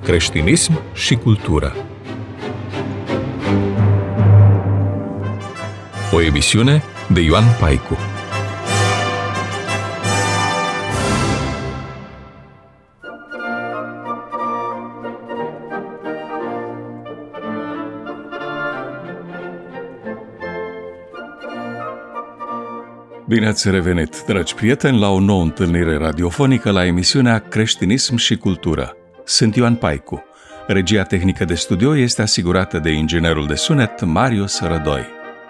Creștinism și cultură. O emisiune de Ioan Paicu. Bine ați revenit, dragi prieteni, la o nouă întâlnire radiofonică la emisiunea Creștinism și cultură. Sunt Ioan Paicu. Regia tehnică de studio este asigurată de inginerul de sunet Marius Rădoi.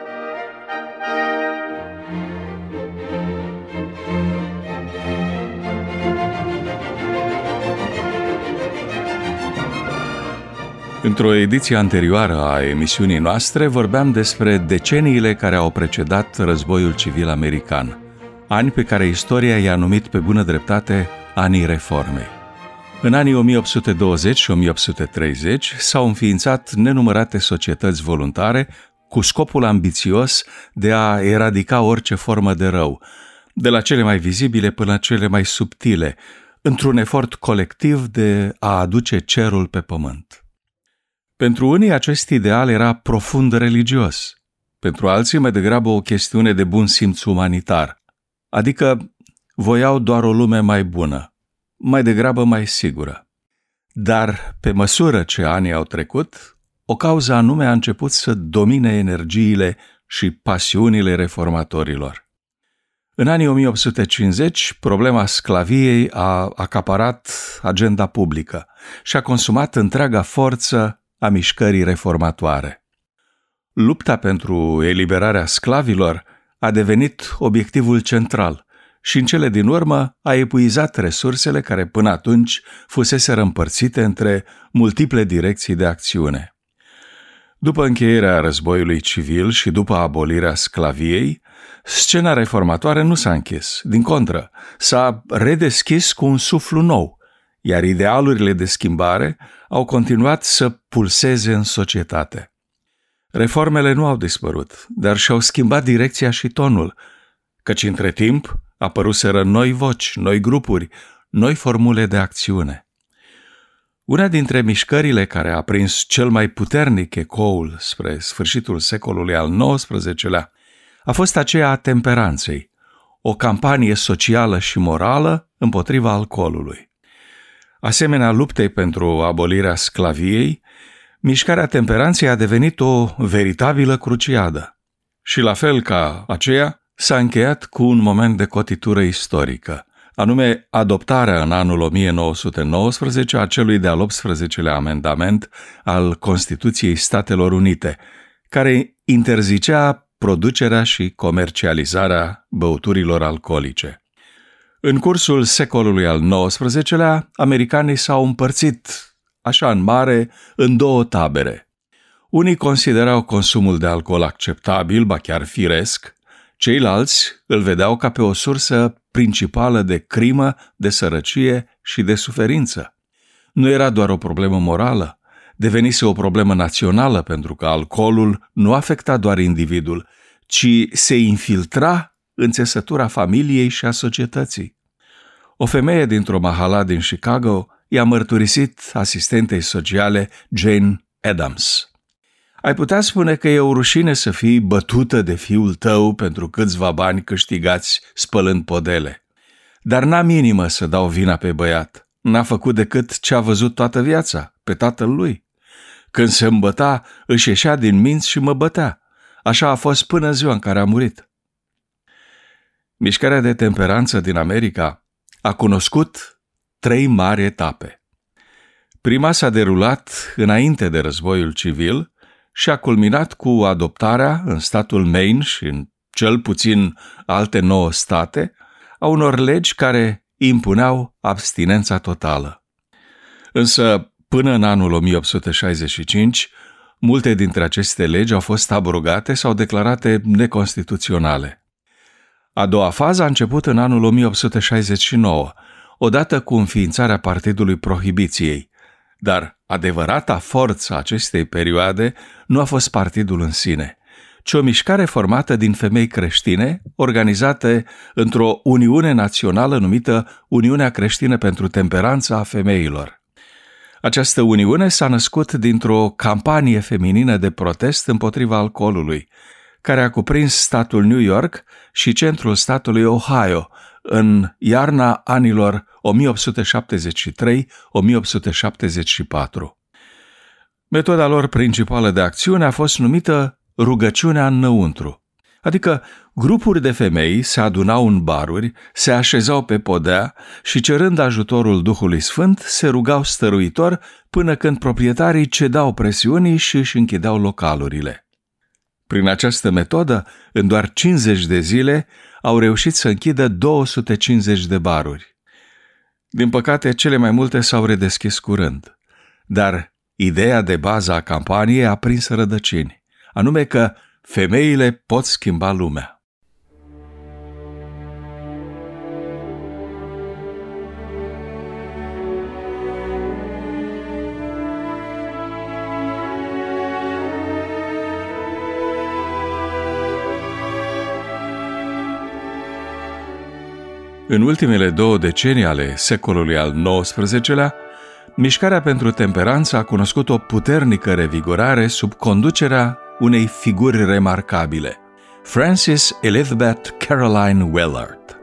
Într-o ediție anterioară a emisiunii noastre vorbeam despre deceniile care au precedat războiul civil american, ani pe care istoria i-a numit pe bună dreptate anii reformei. În anii 1820 și 1830 s-au înființat nenumărate societăți voluntare cu scopul ambițios de a eradica orice formă de rău, de la cele mai vizibile până la cele mai subtile, într-un efort colectiv de a aduce cerul pe pământ. Pentru unii acest ideal era profund religios, pentru alții mai degrabă o chestiune de bun simț umanitar, adică voiau doar o lume mai bună, mai degrabă mai sigură. Dar, pe măsură ce anii au trecut, o cauză anume a început să domine energiile și pasiunile reformatorilor. În anii 1850, problema sclaviei a acaparat agenda publică și a consumat întreaga forță a mișcării reformatoare. Lupta pentru eliberarea sclavilor a devenit obiectivul central și în cele din urmă a epuizat resursele care până atunci fuseseră împărțite între multiple direcții de acțiune. După încheierea războiului civil și după abolirea sclaviei, scena reformatoare nu s-a închis, din contră, s-a redeschis cu un suflu nou, iar idealurile de schimbare au continuat să pulseze în societate. Reformele nu au dispărut, dar și-au schimbat direcția și tonul, căci între timp apăruseră noi voci, noi grupuri, noi formule de acțiune. Una dintre mișcările care a prins cel mai puternic ecoul spre sfârșitul secolului al XIX-lea a fost aceea a temperanței, o campanie socială și morală împotriva alcoolului. Asemenea luptei pentru abolirea sclaviei, mișcarea temperanței a devenit o veritabilă cruciadă și, la fel ca aceea, s-a încheiat cu un moment de cotitură istorică, anume adoptarea în anul 1919 a celui de-al 18-lea amendament al Constituției Statelor Unite, care interzicea producerea și comercializarea băuturilor alcoolice. În cursul secolului al XIX-lea, americanii s-au împărțit, așa în mare, în două tabere. Unii considerau consumul de alcool acceptabil, ba chiar firesc, ceilalți îl vedeau ca pe o sursă principală de crimă, de sărăcie și de suferință. Nu era doar o problemă morală, devenise o problemă națională pentru că alcoolul nu afecta doar individul, ci se infiltra în țesătura familiei și a societății. O femeie dintr-o mahala din Chicago i-a mărturisit asistentei sociale Jane Addams: "Ai putea spune că e o rușine să fii bătută de fiul tău pentru câțiva bani câștigați spălând podele. Dar n-am inimă să dau vina pe băiat. N-a făcut decât ce a văzut toată viața, pe tatăl lui. Când se îmbăta, își ieșea din minți și mă bătea. Așa a fost până ziua în care a murit." Mișcarea de temperanță din America a cunoscut 3 mari etape. Prima s-a derulat înainte de războiul civil și a culminat cu adoptarea în statul Maine și în cel puțin alte 9 state a unor legi care impuneau abstinența totală. Însă, până în anul 1865, multe dintre aceste legi au fost abrogate sau declarate neconstituționale. A doua fază a început în anul 1869, odată cu înființarea Partidului Prohibiției, dar adevărata forță a acestei perioade nu a fost partidul în sine, ci o mișcare formată din femei creștine, organizate într-o uniune națională numită Uniunea Creștină pentru Temperanța a Femeilor. Această uniune s-a născut dintr-o campanie feminină de protest împotriva alcoolului, care a cuprins statul New York și centrul statului Ohio în iarna anilor 1873-1874. Metoda lor principală de acțiune a fost numită rugăciunea înăuntru, adică grupuri de femei se adunau în baruri, se așezau pe podea și, cerând ajutorul Duhului Sfânt, se rugau stăruitor până când proprietarii cedau presiunii și își închideau localurile. Prin această metodă, în doar 50 de zile, au reușit să închidă 250 de baruri. Din păcate, cele mai multe s-au redeschis curând, dar ideea de bază a campaniei a prins rădăcini, anume că femeile pot schimba lumea. În ultimele 2 decenii ale secolului al XIX-lea, mișcarea pentru temperanță a cunoscut o puternică revigorare sub conducerea unei figuri remarcabile, Frances Elizabeth Caroline Willard.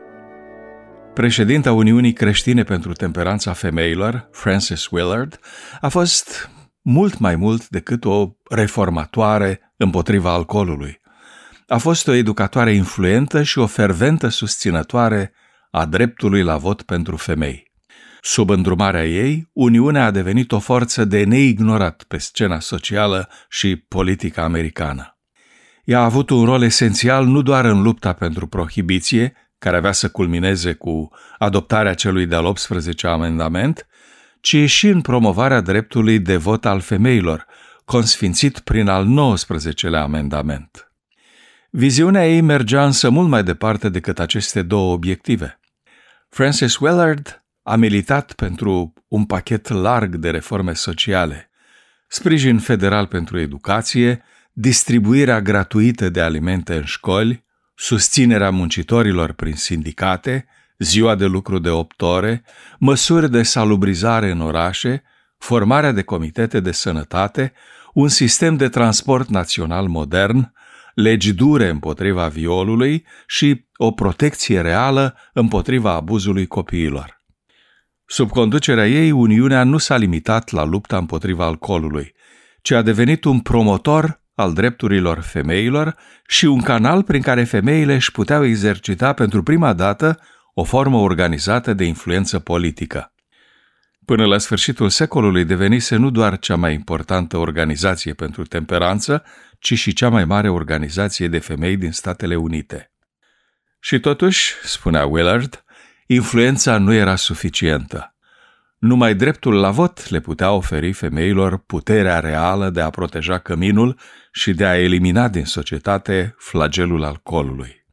Președinta Uniunii Creștine pentru Temperanța Femeilor, Frances Willard, a fost mult mai mult decât o reformatoare împotriva alcoolului. A fost o educatoare influentă și o ferventă susținătoare a dreptului la vot pentru femei. Sub îndrumarea ei, Uniunea a devenit o forță de neignorat pe scena socială și politică americană. Ea a avut un rol esențial nu doar în lupta pentru prohibiție, care avea să culmineze cu adoptarea celui de-al 18-lea amendament, ci și în promovarea dreptului de vot al femeilor, consfințit prin al 19-lea amendament. Viziunea ei mergea însă mult mai departe decât aceste 2 obiective. Frances Willard a militat pentru un pachet larg de reforme sociale, sprijin federal pentru educație, distribuirea gratuită de alimente în școli, susținerea muncitorilor prin sindicate, ziua de lucru de 8 ore, măsuri de salubrizare în orașe, formarea de comitete de sănătate, un sistem de transport național modern, legi dure împotriva violului și o protecție reală împotriva abuzului copiilor. Sub conducerea ei, Uniunea nu s-a limitat la lupta împotriva alcoolului, ci a devenit un promotor al drepturilor femeilor și un canal prin care femeile își puteau exercita pentru prima dată o formă organizată de influență politică. Până la sfârșitul secolului devenise nu doar cea mai importantă organizație pentru temperanță, ci și cea mai mare organizație de femei din Statele Unite. Și totuși, spunea Willard, influența nu era suficientă. Numai dreptul la vot le putea oferi femeilor puterea reală de a proteja căminul și de a elimina din societate flagelul alcoolului.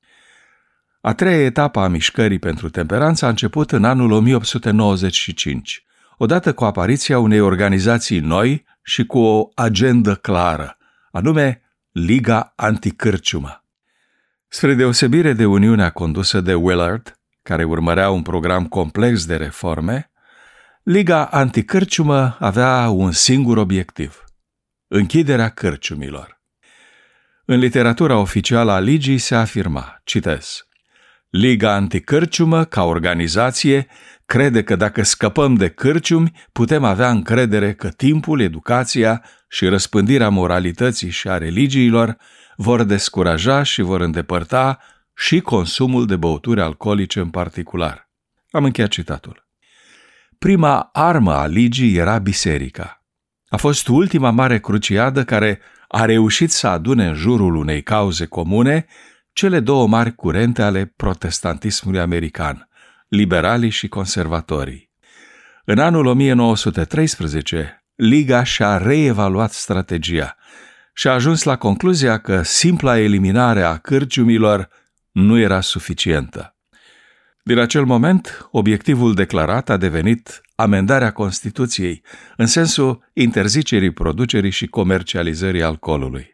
A 3-a etapă a mișcării pentru temperanță a început în anul 1895, odată cu apariția unei organizații noi și cu o agendă clară, anume Liga Anticârciumă. Spre deosebire de Uniunea condusă de Willard, care urmărea un program complex de reforme, Liga Anticârciumă avea un singur obiectiv: închiderea cârciumilor. În literatura oficială a Ligii se afirma, citez, Liga Anticârciumă, ca organizație, crede că dacă scăpăm de cârciumi, putem avea încredere că timpul, educația și răspândirea moralității și a religiilor vor descuraja și vor îndepărta și consumul de băuturi alcoolice în particular. Am încheiat citatul. Prima armă a Ligii era biserica. A fost ultima mare cruciadă care a reușit să adune în jurul unei cauze comune cele 2 mari curente ale protestantismului american, liberalii și conservatorii. În anul 1913, Liga și-a reevaluat strategia și a ajuns la concluzia că simpla eliminare a cârciumilor nu era suficientă. Din acel moment, obiectivul declarat a devenit amendarea Constituției, în sensul interzicerii producerii și comercializării alcoolului.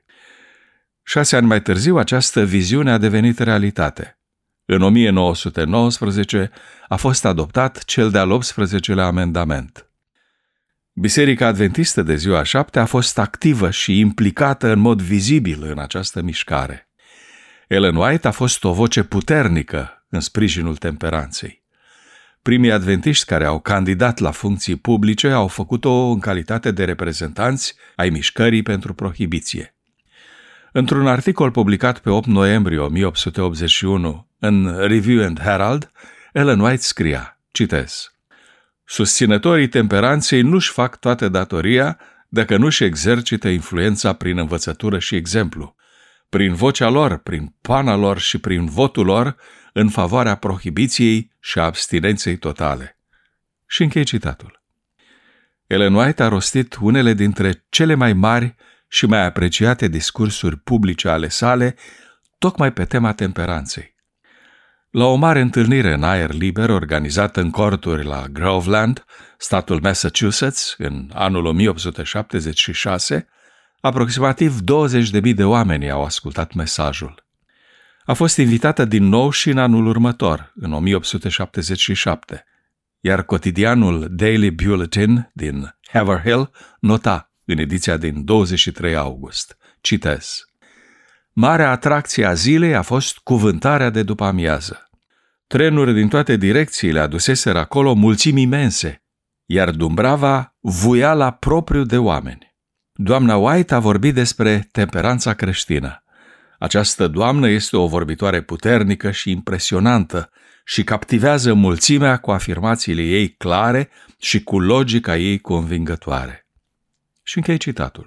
6 ani mai târziu, această viziune a devenit realitate. În 1919 a fost adoptat cel de-al 18-lea amendament. Biserica Adventistă de Ziua Șapte a fost activă și implicată în mod vizibil în această mișcare. Ellen White a fost o voce puternică în sprijinul temperanței. Primii adventiști care au candidat la funcții publice au făcut-o în calitate de reprezentanți ai mișcării pentru prohibiție. Într-un articol publicat pe 8 noiembrie 1881 în Review and Herald, Ellen White scria, citez, susținătorii temperanței nu-și fac toată datoria dacă nu-și exercită influența prin învățătură și exemplu, prin vocea lor, prin pana lor și prin votul lor în favoarea prohibiției și a abstinenței totale. Și închei citatul. Ellen White a rostit unele dintre cele mai mari și mai apreciate discursuri publice ale sale, tocmai pe tema temperanței. La o mare întâlnire în aer liber organizată în corturi la Groveland, statul Massachusetts, în anul 1876, aproximativ 20.000 de oameni au ascultat mesajul. A fost invitată din nou și în anul următor, în 1877, iar cotidianul Daily Bulletin din Haverhill nota în ediția din 23 august, citez, marea atracție a zilei a fost cuvântarea de după amiază. Trenuri din toate direcțiile aduseseră acolo mulțimi imense, iar Dumbrava vuia la propriu de oameni. Doamna White a vorbit despre temperanța creștină. Această doamnă este o vorbitoare puternică și impresionantă și captivează mulțimea cu afirmațiile ei clare și cu logica ei convingătoare. Și închei citatul.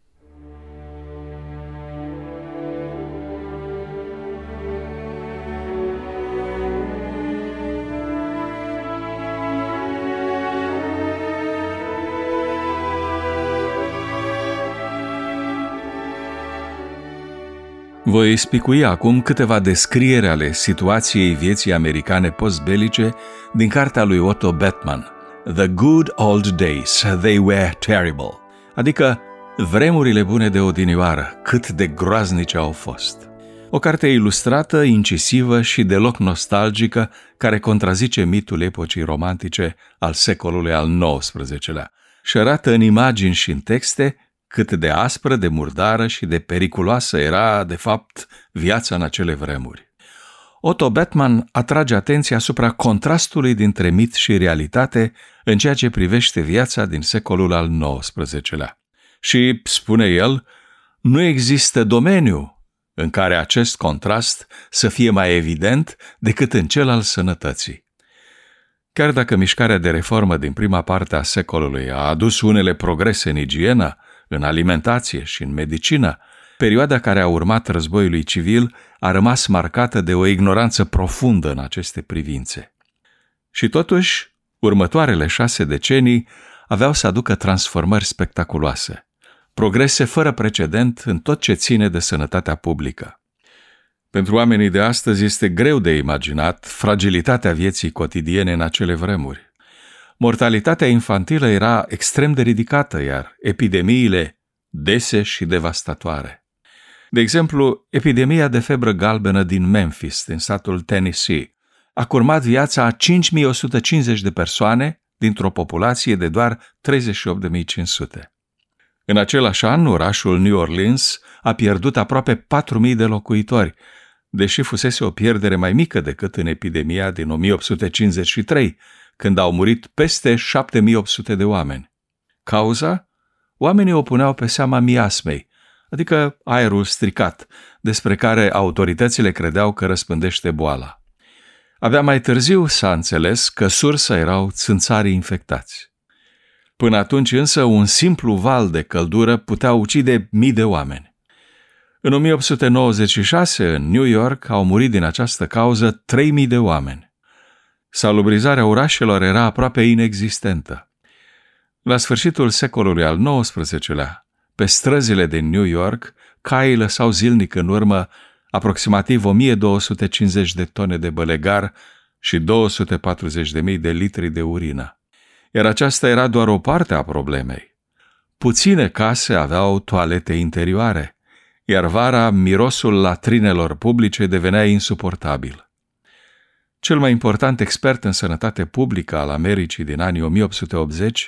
Voi spicui acum câteva descrieri ale situației vieții americane postbelice din cartea lui Otto Bettman, The Good Old Days, They Were Terrible, adică vremurile bune de odinioară, cât de groaznice au fost. O carte ilustrată, incisivă și deloc nostalgică, care contrazice mitul epocii romantice al secolului al XIX-lea și arată în imagini și în texte cât de aspră, de murdară și de periculoasă era, de fapt, viața în acele vremuri. Otto Bettman atrage atenția asupra contrastului dintre mit și realitate în ceea ce privește viața din secolul al XIX-lea. Și, spune el, nu există domeniu în care acest contrast să fie mai evident decât în cel al sănătății. Chiar dacă mișcarea de reformă din prima parte a secolului a adus unele progrese în igienă, în alimentație și în medicină, perioada care a urmat războiului civil a rămas marcată de o ignoranță profundă în aceste privințe. Și totuși, următoarele 6 decenii aveau să aducă transformări spectaculoase, progrese fără precedent în tot ce ține de sănătatea publică. Pentru oamenii de astăzi este greu de imaginat fragilitatea vieții cotidiene în acele vremuri. Mortalitatea infantilă era extrem de ridicată, iar epidemiile dese și devastatoare. De exemplu, epidemia de febră galbenă din Memphis, din statul Tennessee, a curmat viața a 5.150 de persoane dintr-o populație de doar 38.500. În același an, orașul New Orleans a pierdut aproape 4.000 de locuitori, deși fusese o pierdere mai mică decât în epidemia din 1853, când au murit peste 7.800 de oameni. Cauza? Oamenii o puneau pe seama miasmei, adică aerul stricat, despre care autoritățile credeau că răspândește boala. Abia mai târziu s-a înțeles că sursa erau țânțarii infectați. Până atunci însă un simplu val de căldură putea ucide mii de oameni. În 1896, în New York, au murit din această cauză 3.000 de oameni. Salubrizarea orașelor era aproape inexistentă. La sfârșitul secolului al XIX-lea, pe străzile din New York, caii lăsau zilnic în urmă aproximativ 1.250 de tone de bălegar și 240.000 de litri de urină. Iar aceasta era doar o parte a problemei. Puține case aveau toalete interioare, iar vara mirosul latrinelor publice devenea insuportabil. Cel mai important expert în sănătate publică al Americii din anii 1880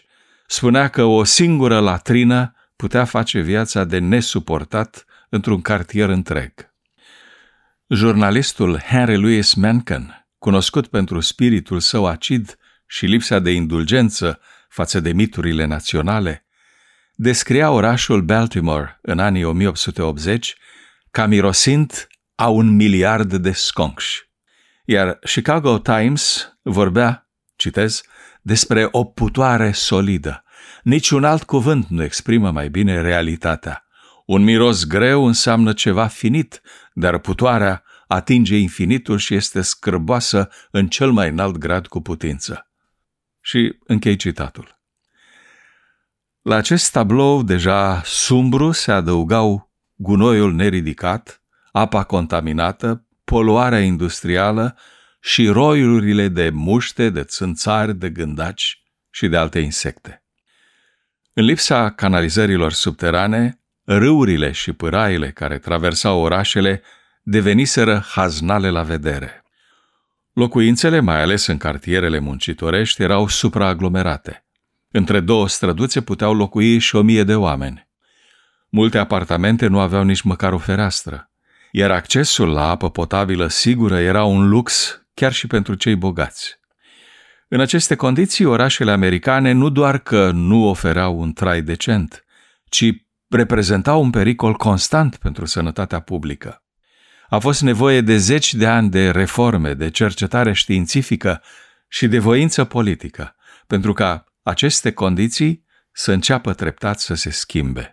Spunea că o singură latrină putea face viața de nesuportat într-un cartier întreg. Jurnalistul Henry Louis Mencken, cunoscut pentru spiritul său acid și lipsa de indulgență față de miturile naționale, descria orașul Baltimore în anii 1880 ca mirosind a 1 miliard de sconși. Iar Chicago Times vorbea, citez, despre o putoare solidă. Niciun alt cuvânt nu exprimă mai bine realitatea. Un miros greu înseamnă ceva finit, dar putoarea atinge infinitul și este scârboasă în cel mai înalt grad cu putință. Și închei citatul. La acest tablou deja sumbru se adăugau gunoiul neridicat, apa contaminată, poluarea industrială și roiurile de muște, de țânțari, de gândaci și de alte insecte. În lipsa canalizărilor subterane, râurile și pâraile care traversau orașele deveniseră haznale la vedere. Locuințele, mai ales în cartierele muncitorești, erau supraaglomerate. Între 2 străduțe puteau locui și 1000 de oameni. Multe apartamente nu aveau nici măcar o fereastră, iar accesul la apă potabilă sigură era un lux chiar și pentru cei bogați. În aceste condiții, orașele americane nu doar că nu ofereau un trai decent, ci reprezentau un pericol constant pentru sănătatea publică. A fost nevoie de 10 de ani de reforme, de cercetare științifică și de voință politică, pentru ca aceste condiții să înceapă treptat să se schimbe.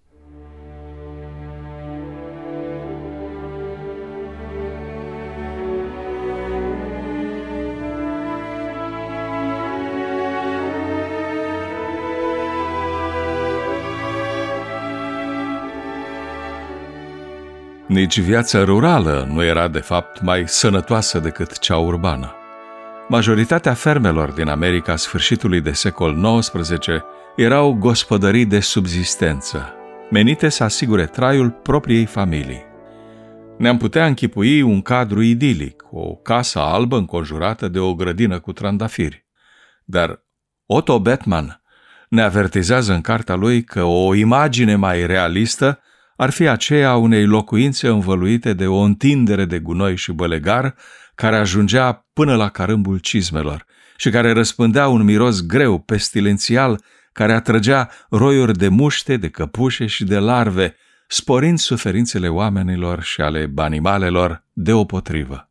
Nici viața rurală nu era, de fapt, mai sănătoasă decât cea urbană. Majoritatea fermelor din America sfârșitului de secol XIX erau gospodării de subzistență, menite să asigure traiul propriei familii. Ne-am putea închipui un cadru idilic, o casă albă înconjurată de o grădină cu trandafiri. Dar Otto Bettmann ne avertizează în cartea lui că o imagine mai realistă ar fi aceea unei locuințe învăluite de o întindere de gunoi și bălegar care ajungea până la carâmbul cizmelor și care răspândea un miros greu, pestilențial, care atrăgea roiuri de muște, de căpușe și de larve, sporind suferințele oamenilor și ale animalelor deopotrivă.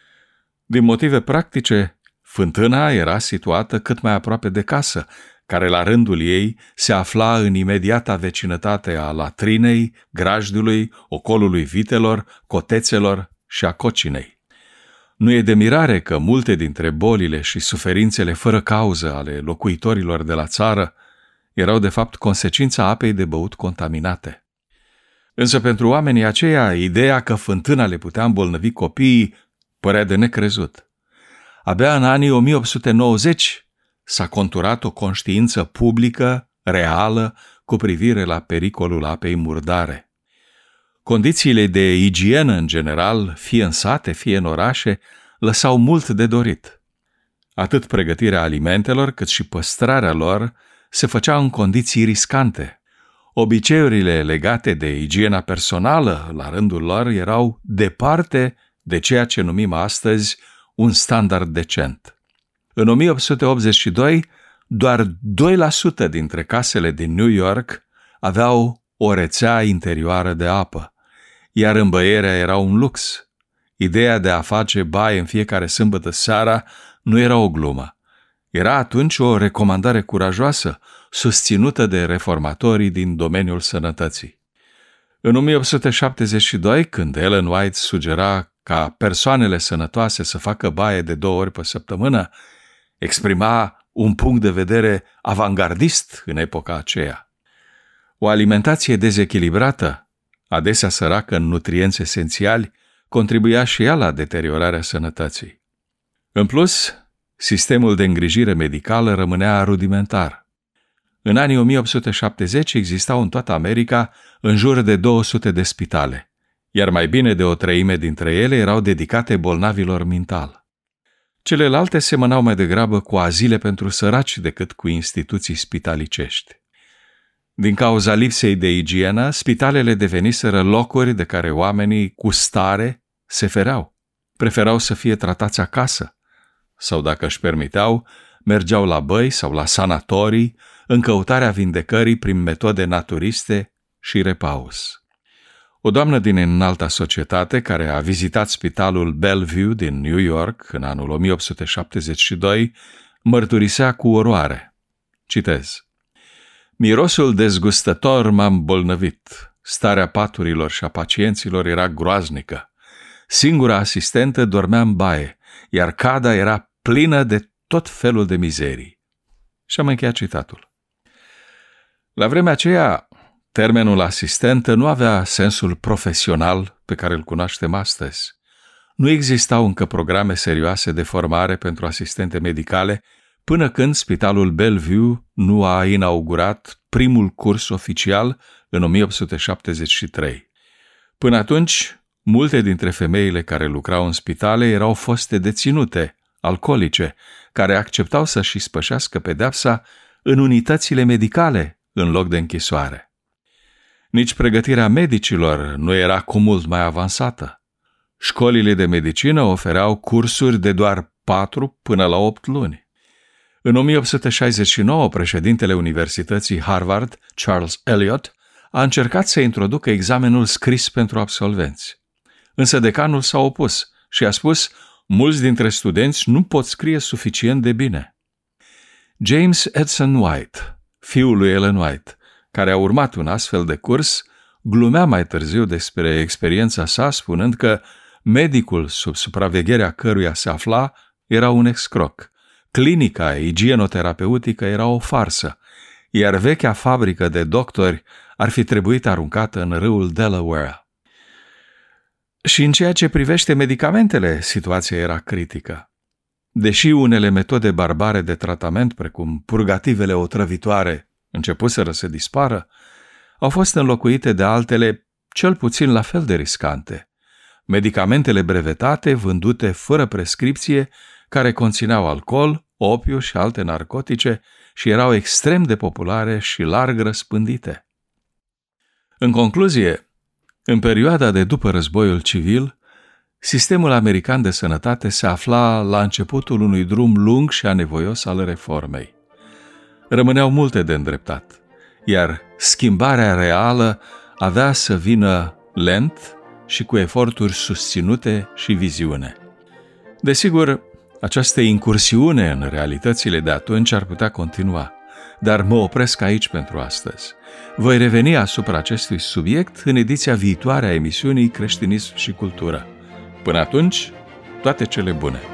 Din motive practice, fântâna era situată cât mai aproape de casă, care la rândul ei se afla în imediata vecinătate a latrinei, grajdului, ocolului vitelor, cotețelor și a cocinei. Nu e de mirare că multe dintre bolile și suferințele fără cauză ale locuitorilor de la țară erau de fapt consecința apei de băut contaminate. Însă pentru oamenii aceia, ideea că fântâna le putea îmbolnăvi copiii părea de necrezut. Abia în anii 1890 s-a conturat o conștiință publică, reală, cu privire la pericolul apei murdare. Condițiile de igienă în general, fie în sate, fie în orașe, lăsau mult de dorit. Atât pregătirea alimentelor, cât și păstrarea lor se făcea în condiții riscante. Obiceiurile legate de igiena personală, la rândul lor, erau departe de ceea ce numim astăzi un standard decent. În 1882, doar 2% dintre casele din New York aveau o rețea interioară de apă, iar îmbăierea era un lux. Ideea de a face baie în fiecare sâmbătă seara nu era o glumă. Era atunci o recomandare curajoasă, susținută de reformatorii din domeniul sănătății. În 1872, când Ellen White sugera ca persoanele sănătoase să facă baie de 2 ori pe săptămână, exprima un punct de vedere avangardist în epoca aceea. O alimentație dezechilibrată, adesea săracă în nutrienți esențiali, contribuia și ea la deteriorarea sănătății. În plus, sistemul de îngrijire medicală rămânea rudimentar. În anii 1870 existau în toată America în jur de 200 de spitale, iar mai bine de 1/3 dintre ele erau dedicate bolnavilor mental. Celelalte semănau mai degrabă cu azile pentru săraci decât cu instituții spitalicești. Din cauza lipsei de igienă, spitalele deveniseră locuri de care oamenii cu stare se fereau. Preferau să fie tratați acasă sau, dacă își permiteau, mergeau la băi sau la sanatorii în căutarea vindecării prin metode naturiste și repaus. O doamnă din înalta societate care a vizitat spitalul Bellevue din New York în anul 1872 mărturisea cu oroare. Citez: "Mirosul dezgustător m-a îmbolnăvit. Starea paturilor și a pacienților era groaznică. Singura asistentă dormea în baie, iar cada era plină de tot felul de mizerii." Și am încheiat citatul. La vremea aceea, termenul asistentă nu avea sensul profesional pe care îl cunoaștem astăzi. Nu existau încă programe serioase de formare pentru asistente medicale până când Spitalul Bellevue nu a inaugurat primul curs oficial în 1873. Până atunci, multe dintre femeile care lucrau în spitale erau foste deținute, alcoolice, care acceptau să-și ispășească pedeapsa în unitățile medicale în loc de închisoare. Nici pregătirea medicilor nu era cu mult mai avansată. Școlile de medicină ofereau cursuri de doar 4 până la 8 luni. În 1869, președintele Universității Harvard, Charles Eliot, a încercat să introducă examenul scris pentru absolvenți. Însă decanul s-a opus și a spus: mulți dintre studenți nu pot scrie suficient de bine. James Edson White, fiul lui Ellen White, care a urmat un astfel de curs, glumea mai târziu despre experiența sa, spunând că medicul sub supravegherea căruia se afla era un excroc. Clinica igienoterapeutică era o farsă, iar vechea fabrică de doctori ar fi trebuit aruncată în râul Delaware. Și în ceea ce privește medicamentele, situația era critică. Deși unele metode barbare de tratament, precum purgativele otrăvitoare, începuseră să dispară, au fost înlocuite de altele cel puțin la fel de riscante. Medicamentele brevetate, vândute fără prescripție, care conțineau alcool, opiu și alte narcotice și erau extrem de populare și larg răspândite. În concluzie, în perioada de după războiul civil, sistemul american de sănătate se afla la începutul unui drum lung și anevoios al reformei. Rămâneau multe de îndreptat, iar schimbarea reală avea să vină lent și cu eforturi susținute și viziune. Desigur, această incursiune în realitățile de atunci ar putea continua, dar mă opresc aici pentru astăzi. Voi reveni asupra acestui subiect în ediția viitoare a emisiunii Creștinism și Cultură. Până atunci, toate cele bune!